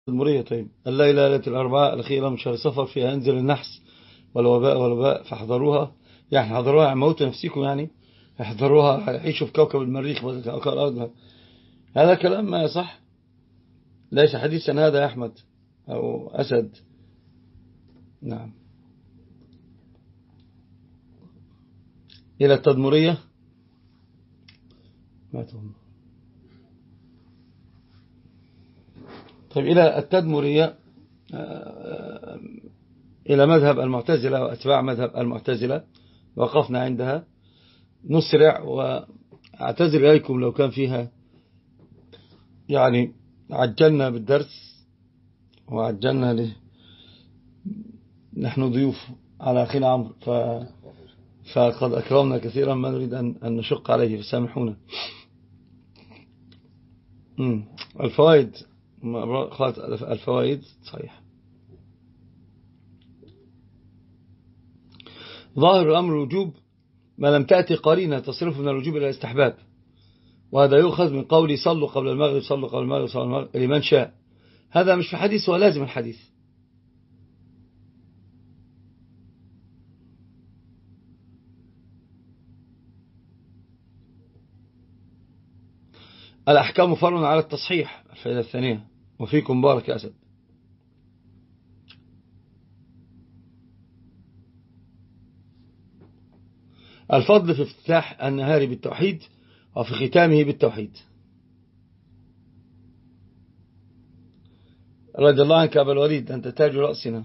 المرية. طيب الليلة ليلة الأربعاء الأخيرة من شهر صفر فيها ينزل النحس والوباء فاحذروها. يعني حضروها، يعني موتوا نفسكم، يعني احذروها، يعيشوا في كوكب المريخ كوكب الأرض. هذا كلام ما صح، ليس حديثا هذا يا أحمد أو أسد. نعم. إلى التدمرية ماتهم. طيب إلى التدمرية، إلى مذهب المعتزلة وأتباع مذهب المعتزلة، وقفنا عندها. نسرع وأعتذر إليكم لو كان فيها، يعني عجلنا بالدرس وعجلنا نحن ضيوف على أخينا عمرو، فقد أكرمنا كثيرا، ما نريد أن نشق عليه، فسامحونا. الفوائد، الفوائد صحيح. ظاهر الأمر الوجوب ما لم تأتي قرينة تصرف من الوجوب إلى الاستحباب، وهذا يؤخذ من قولي صلوا قبل المغرب، صلوا قبل المغرب، صلوا المغرب لمن شاء. هذا مش في حديث، هو لازم الحديث. الأحكام فرع على التصحيح، الفائدة الثانية. وفيكم بارك يا أسد. الفضل في افتتاح النهار بالتوحيد وفي ختامه بالتوحيد. رضي الله عنك أبا الوليد، أنت تاج رأسنا.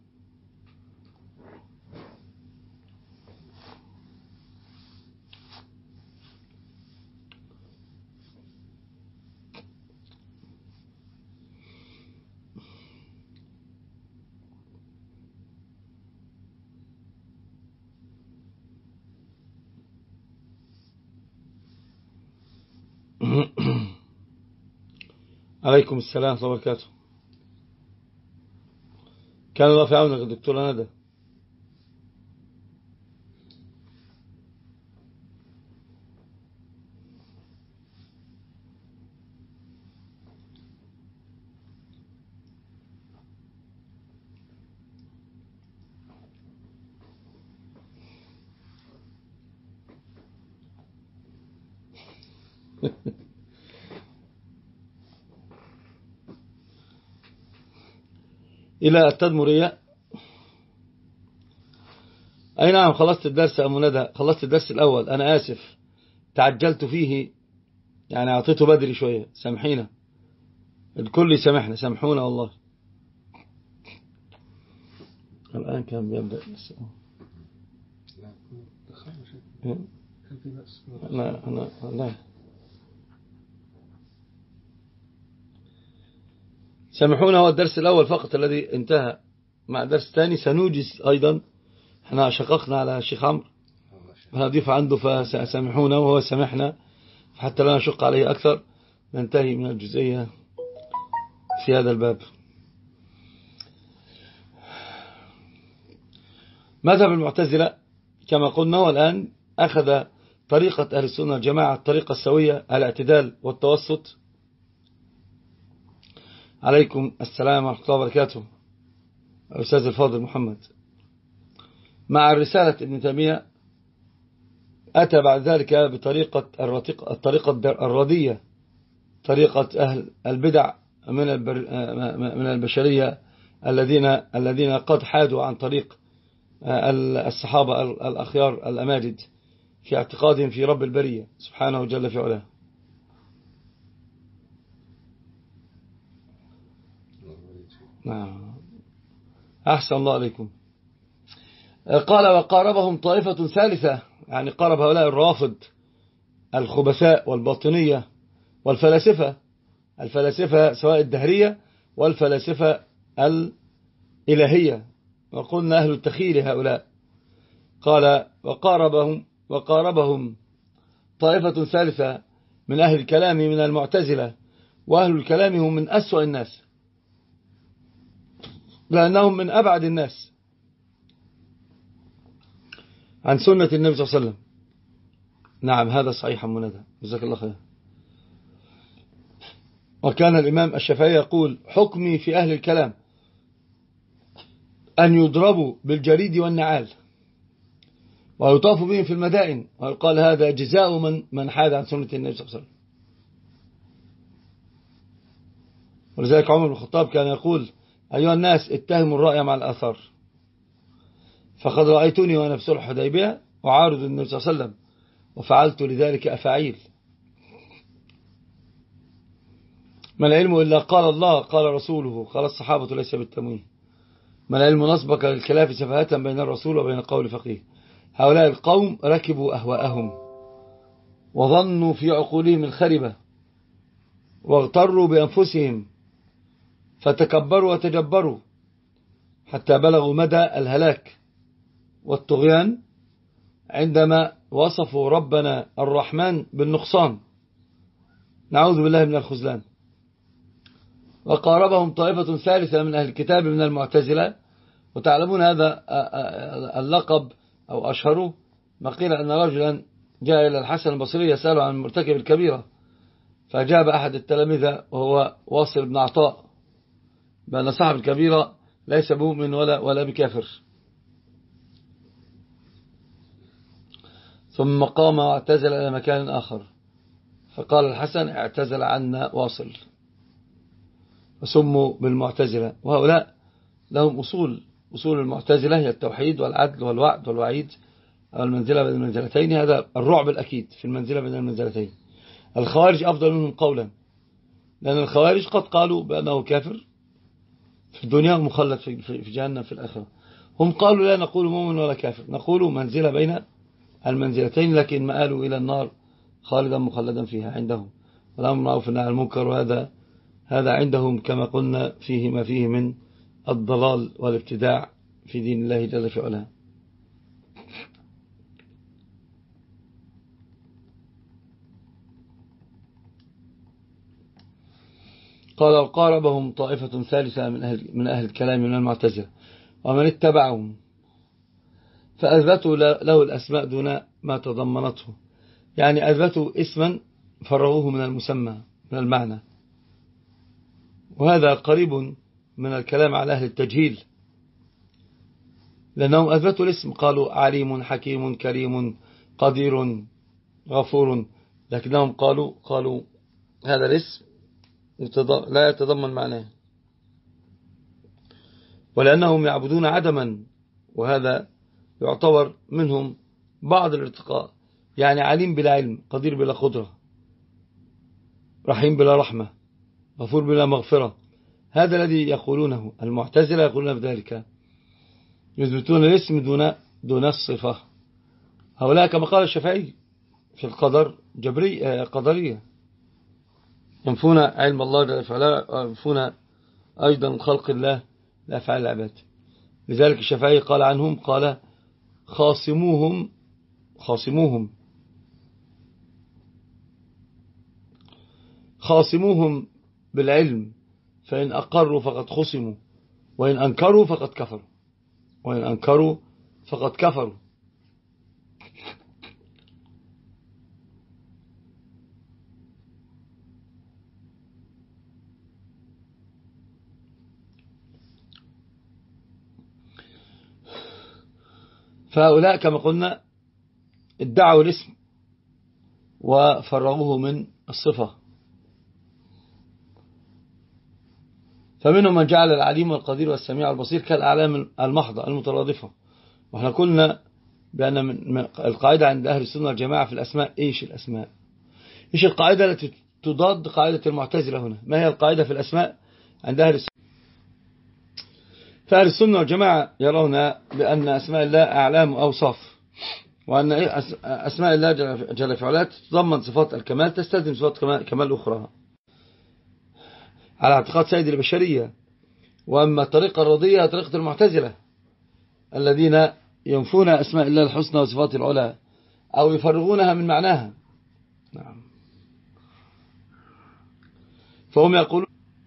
عليكم السلام ورحمة الله وبركاته. كان الله في عونك الدكتور ندى. إلى التدمرية. أي نعم، خلصت الدرس يا أم ندى، خلصت الدرس الأول. أنا آسف تعجلت فيه، يعني أعطيته بدري شوية، سامحينا. الكل يسامحنا، سامحونا والله. الآن كان بيبدأ لا سامحونا، هو الدرس الأول فقط الذي انتهى، مع درس ثاني سنوجز أيضا. احنا شققنا على الشيخ عمرو، هنضيف عنده، فسامحونا وهو سامحنا، حتى لا نشق عليه أكثر. ننتهي من الجزئية في هذا الباب. مذهب المعتزلة كما قلنا، والآن أخذ طريقة أهل السنة والجماعة، الطريقة السوية، الاعتدال والتوسط. عليكم السلام ورحمة الله وبركاته أستاذ الفاضل محمد. مع الرسالة ابن تيمية أتى بعد ذلك بطريقة الطريقة الردية، طريقة أهل البدع من البشرية الذين قد حادوا عن طريق الصحابة الأخيار الأماجد في اعتقادهم في رب البرية سبحانه جل في علاه. نعم، أحسن الله عليكم. قال وقاربهم طائفة ثالثة، يعني قارب هؤلاء الرافض الخبثاء والباطنية والفلاسفة، الفلاسفة سواء الدهرية والفلاسفة الإلهية، وقلنا أهل التخيل هؤلاء. قال وقاربهم طائفة ثالثة من أهل الكلام من المعتزلة، وأهل الكلام هم من أسوأ الناس، لأنهم من أبعد الناس عن سنة النبي صلى الله عليه وسلم. نعم هذا صحيح مندى، جزاك الله خير. وكان الإمام الشافعي يقول: حكمي في أهل الكلام أن يضربوا بالجريد والنعال ويطاف بهم في المدائن، ويقال هذا جزاء من حاد عن سنة النبي صلى الله عليه وسلم. ولذلك عمر بن الخطاب كان يقول: أيها الناس اتهموا الرأي مع الآثار، فقد رأيتني وأنا في صلح الحديبية أعارض النبي صلى الله عليه وسلم وفعلت لذلك أفاعيل. ما العلم إلا قال الله قال رسوله قال الصحابة ليس بالتمويه. ما العلم نصبك للخلاف سفاهة بين الرسول وبين قول فقيه. هؤلاء القوم ركبوا أهواءهم وظنوا في عقولهم الخربة واغتروا بأنفسهم فتكبروا وتجبروا حتى بلغوا مدى الهلاك والطغيان عندما وصفوا ربنا الرحمن بالنقصان، نعوذ بالله من الخذلان. وقاربهم طائفة ثالثة من أهل الكتاب من المعتزلة، وتعلمون هذا اللقب أو أشهره، ما قيل أن رجلا جاء إلى الحسن البصري يسأله عن مرتكب الكبيرة، فأجاب أحد التلامذة وهو واصل بن عطاء بأن صاحب الكبيرة ليس بمؤمن ولا بكافر. ثم قام واعتزل إلى مكان آخر، فقال الحسن: اعتزل عنا واصل، وسموا بالمعتزلة. وهؤلاء لهم أصول المعتزلة هي التوحيد والعدل والوعد والوعيد، أو المنزلة بين المنزلتين. هذا الرعب الأكيد في المنزلة بين المنزلتين. الخوارج أفضل منهم قولا، لأن الخوارج قد قالوا بأنه كافر في الدنيا ومخلد في جهنم في الآخرة. هم قالوا لا نقول مؤمن ولا كافر، نقول منزلة بين المنزلتين، لكن مآلوا إلى النار خالدا مخلدا فيها عندهم. والأمر معروف والنهي عن المنكر، وهذا عندهم كما قلنا فيه ما فيه من الضلال والابتداع في دين الله جل في علاه. قال: وقاربهم طائفة ثالثة من أهل الكلام من المعتزلة ومن اتبعهم، فأثبتوا له الأسماء دون ما تضمنته، يعني أثبتوا اسما فرغوه من المسمى من المعنى. وهذا قريب من الكلام على أهل التجهيل، لأنهم أثبتوا الاسم، قالوا عليم حكيم كريم قدير غفور، لكنهم قالوا هذا الاسم لا يتضمن معناه، ولأنهم يعبدون عدما، وهذا يعتبر منهم بعض الارتقاء، يعني عليم بلا علم، قدير بلا قدرة، رحيم بلا رحمة، غفور بلا مغفرة. هذا الذي يقولونه المعتزلة، يقولون بذلك، يثبتون الاسم دون الصفة. هؤلاء كما قال الشافعي في القدر قدرية، ينفون علم الله جل وعلا، وينفون أيضا خلق الله لأفعال العباد. لذلك الشافعي قال عنهم، قال: خاصموهم بالعلم، فإن أقروا فقد خصموا، وإن أنكروا فقد كفروا. فهؤلاء كما قلنا ادعوا الاسم وفرغوه من الصفة. فمنهم من جعل العليم والقدير والسميع والبصير كالأعلام المحضة المترادفة. وإحنا قلنا بأن من القاعدة عند أهل السنة والجماعة في الأسماء، إيش الأسماء؟ إيش القاعدة التي تضاد قاعدة المعتزلة هنا؟ ما هي القاعدة في الأسماء عند أهل السنة؟ فأهل السنة والجماعة يرون بأن أسماء الله أعلام وأوصاف، وأن أسماء الله جل في علاه تتضمن صفات الكمال تستلزم صفات كمال أخرى على اعتقاد سيد البشرية. وأما الطريقة الرضية طريقة المعتزلة الذين ينفون أسماء الله الحسنى وصفات العلى أو يفرغونها من معناها. نعم. فهم يقولون،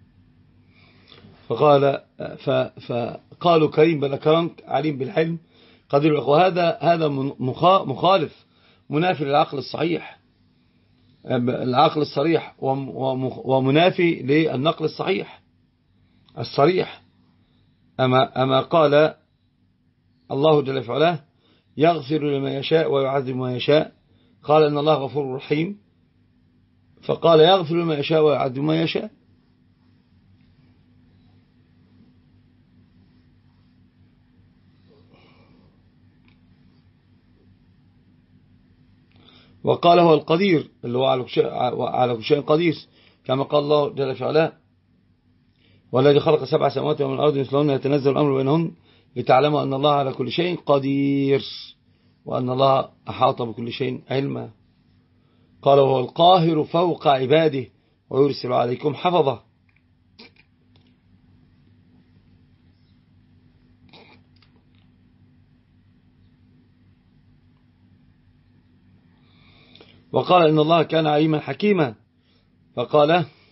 فقالوا كريم بلا كرم، عليم بالحلم، قدير. وهذا مخالف منافي للعقل الصحيح، العقل الصريح ومنافي للنقل الصحيح الصريح. أما قال الله جل في علاه يغفر لما يشاء ويعذب ما يشاء، قال إن الله غفور رحيم، فقال يغفر لما يشاء ويعذب ما يشاء. وقال هو القدير اللي هو على كل شيء قدير، كما قال الله جل في علاه والذي خلق 7 سماوات ومن الأرض مثلهن يتنزل الأمر بينهن لتعلموا أن الله على كل شيء قدير وأن الله أحاط بكل شيء علما. قال وهو القاهر فوق عباده ويرسل عليكم حفظه. وقال إن الله كان عليما حكيما، فقال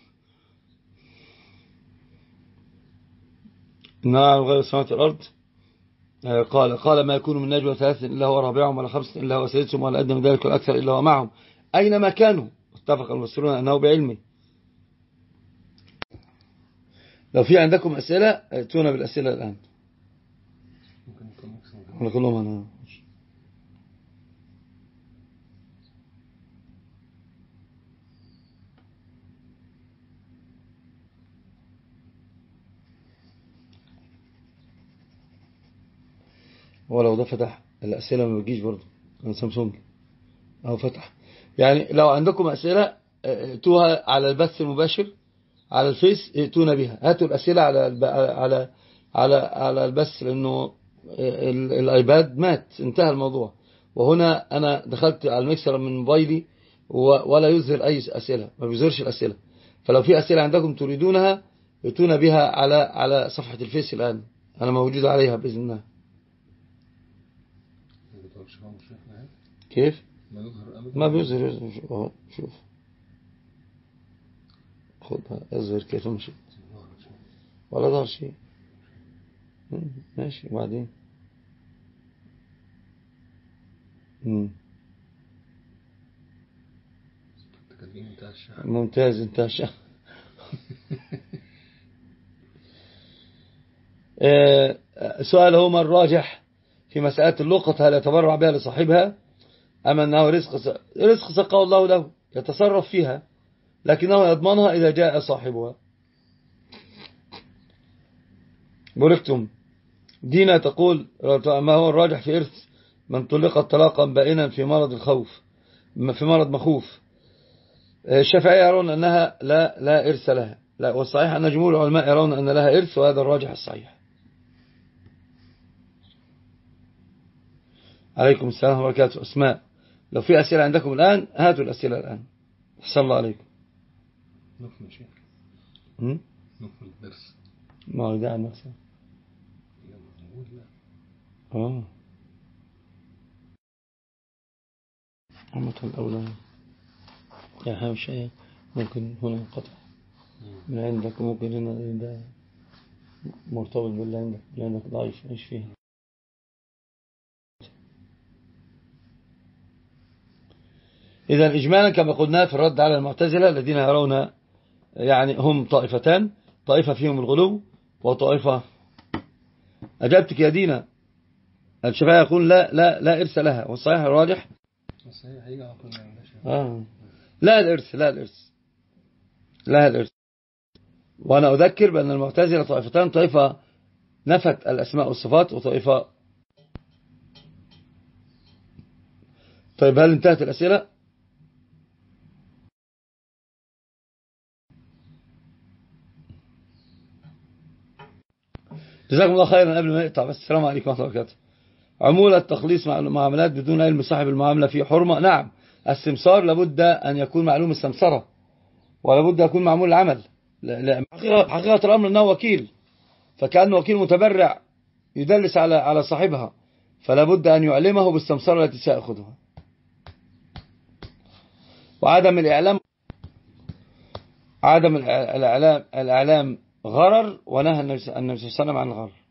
إن الله غير السماوات والأرض، قال ما يكون من نجوى 3 إلا هو رابعهم ولا 5 إلا هو سادسهم ولا أدنى من ذلك ولا أكثر إلا هو معهم أينما كانوا. اتفق المفسرون أنه بعلمه. لو في عندكم أسئلة ائتونا بالأسئلة الآن. ولا كلهم أنا ولو ده فتح الأسئلة ما بيجيش برضه من سامسونج أو فتح. يعني لو عندكم أسئلة ائتوها على البث المباشر على الفيس، ائتونا بها، هاتوا الأسئلة على البث، لأنه الآيباد مات انتهى الموضوع. وهنا أنا دخلت على المكسر من موبايلي ولا يظهر أي أسئلة، ما بيظهرش الأسئلة. فلو في أسئلة عندكم تريدونها ائتونا بها على صفحة الفيس الآن، أنا موجود عليها بإذن الله. كيف؟ ما بيظهر. شوف خدها اظهر كيف مشي ولا ظهر شيء. ماشي وبعدين ممتاز انتهى الشهر. سؤال هو ما الراجح في مسألة اللقطة، هل يتبرع بها لصاحبها أم أنه رزق سقاه الله له يتصرف فيها لكنه يضمنها إذا جاء صاحبها؟ بوركتم دينا تقول ما هو الراجح في إرث من طلقت طلاقا بائنا في مرض الخوف، في مرض مخوف؟ الشافعية يرون أنها لا إرث لها، لا، والصحيح أن جمهور العلماء يرون أن لها إرث، وهذا الراجح الصحيح. عليكم السلام ورحمة الله وبركاته. أسماء لو في أسئلة عندكم الآن هاتوا الأسئلة الآن. أحسن الله عليكم. نكمل شيء نكمل الدرس. ما هو ده مثلا عامة الأولى يا حاول شيء ممكن هنا انقطع من عندك، ممكن هنا ده مرتبط بالله عندك ضعيف ايش فيه. إذا إجمالا كما قلنا في الرد على المعتزلة الذين يرون يعني هم طائفتان، طائفة فيهم الغلو وطائفة. أجبتك يا دينا. الشافعي يقول لا إرث لها، والصحيح الراجح لا الإرث. وأنا أذكر بأن المعتزلة طائفتان، طائفة نفت الأسماء والصفات وطائفة. طيب هل انتهت الأسئلة؟ جزاكم الله خيرا. قبل ما يقطع بس، السلام عليكم ورحمة الله وبركاته. عمولة تخليص معاملات بدون علم صاحب المعاملة فيه حرمة؟ نعم. السمسار لابد أن يكون معلوم السمسرة، ولابد أن يكون معمول العمل. حقيقة الأمر أنه وكيل، فكأنه وكيل متبرع يدلس على صاحبها، فلابد أن يعلمه بالسمسرة التي سيأخذها. وعدم الإعلام الإعلام غرر، ونهى النبي صلى الله عليه وسلم عن الغرر.